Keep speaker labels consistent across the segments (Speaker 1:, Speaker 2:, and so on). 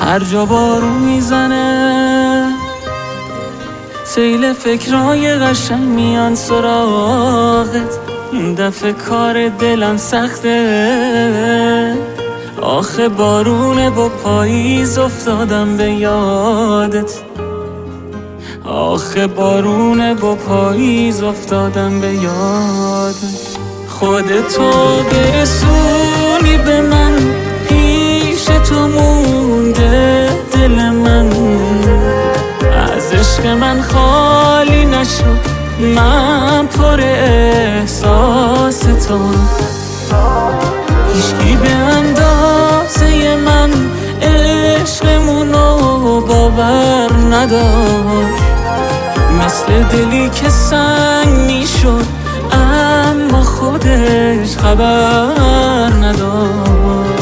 Speaker 1: هر جا بارون میزنه سیل فکرای قشنگ میان سراغت. این دفعه کار دلم سخته، آخه بارونه با پاییز افتادم به یادت. آخه بارونه با پاییز افتادم به یادت. خودتو برسونی به من، پیش تو مونده دل من. از عشق من خالی نشد، من پر احساس تو. هیچکی به اندازه من عشقمونو باور نداشت. مثل دلی که سنگ میشد اما خودش خبر نداشت.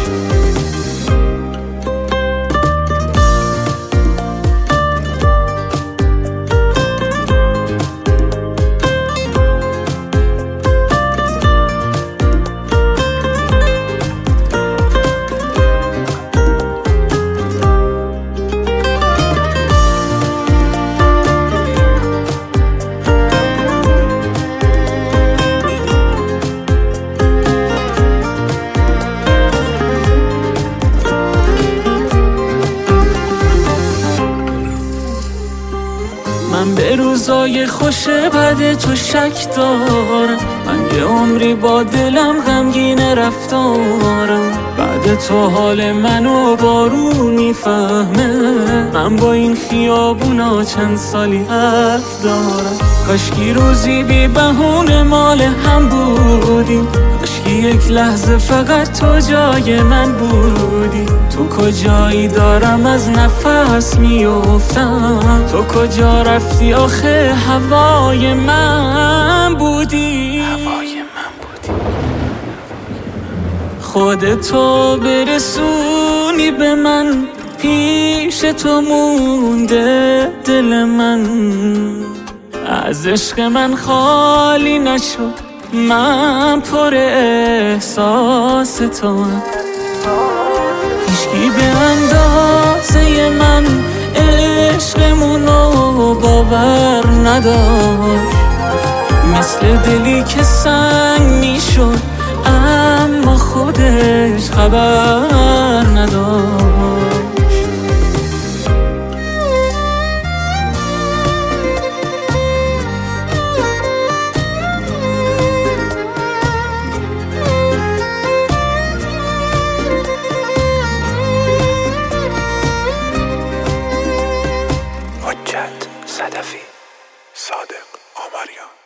Speaker 1: من به روزای خوش بد تو شک دارم. من یه عمری با دلم غمگین رفتارم. بعد تو حال منو بارون میفهمه. من با این خیابونا چند سالی حرف دارم. کاشکی روزی بی بهونه مال هم بودیم. کاشکی یک لحظه فقط تو جای من بودی. تو کجایی دارم از نفس میافتم. تو کجا رفتی آخه هوای من بودی. خودتو برسونی به من، پیش تو مونده دل من. از عشق من خالی نشد، من پر احساس تو. هیچکی به اندازه من عشقمونو باور نداشت. مثل دلی که سنگ میشد اما خودش خبر نداشت.
Speaker 2: حجت صدفی، صادق آمریان.